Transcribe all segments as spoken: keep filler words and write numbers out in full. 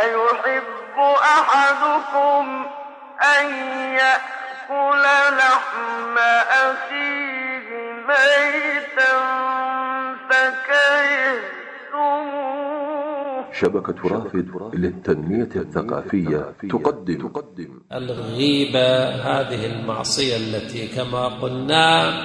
أيحب أحدكم أن يأكل لحم أخيه ميتا فكرهتموه. شبكة رافد للتنمية الثقافية تقدم الغيبة، هذه المعصية التي كما قلنا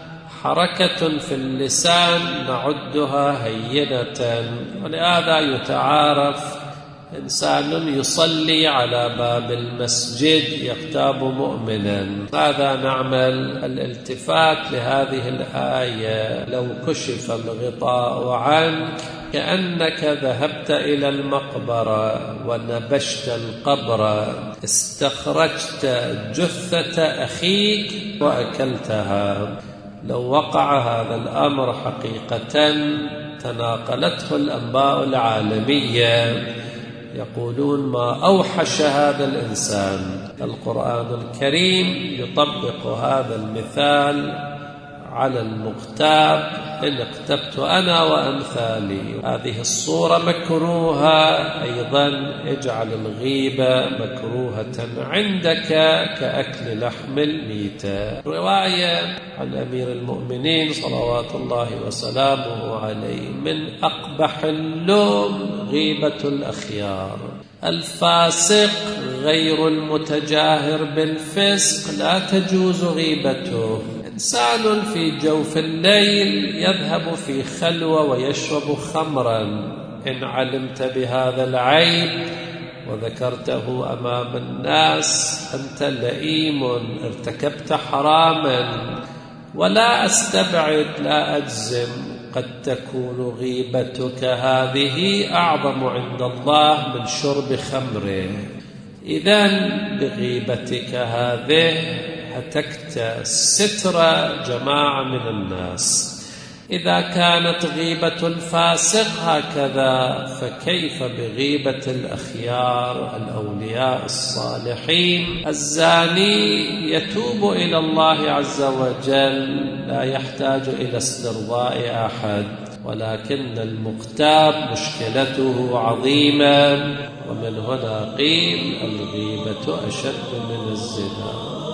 حركة في اللسان نعدها هينة، ولهذا يتعارف إنسان يصلي على باب المسجد يغتاب مؤمنا. هذا نعمل الالتفات لهذه الآية: لو كشف الغطاء عنك كأنك ذهبت إلى المقبرة ونبشت القبر، استخرجت جثة أخيك وأكلتها. لو وقع هذا الأمر حقيقة تناقلته الأنباء العالمية، يقولون ما أوحش هذا الإنسان. القرآن الكريم يطبق هذا المثال على المغتاب: إن اغتبت أنا وأمثالي. هذه الصورة مكروهة أيضا. اجعل الغيبة مكروهة عندك كأكل لحم الميتة. رواية عن أمير المؤمنين صلوات الله وسلامه عليه: من أقبح اللوم غيبة الأخيار. الفاسق غير المتجاهر بالفسق لا تجوز غيبته. إنسان في جوف الليل يذهب في خلوة ويشرب خمرا، إن علمت بهذا العيب وذكرته أمام الناس أنت لئيم، ارتكبت حراما. ولا أستبعد، لا أجزم، قد تكون غيبتك هذه أعظم عند الله من شرب خمره. إذن بغيبتك هذه هتكت ستر جماعة من الناس. إذا كانت غيبة الفاسق هكذا، فكيف بغيبة الأخيار الأولياء الصالحين؟ الزاني يتوب إلى الله عز وجل، لا يحتاج إلى استرضاء أحد، ولكن المغتاب مشكلته عظيمة، ومن هنا قيل الغيبة أشد من الزنا.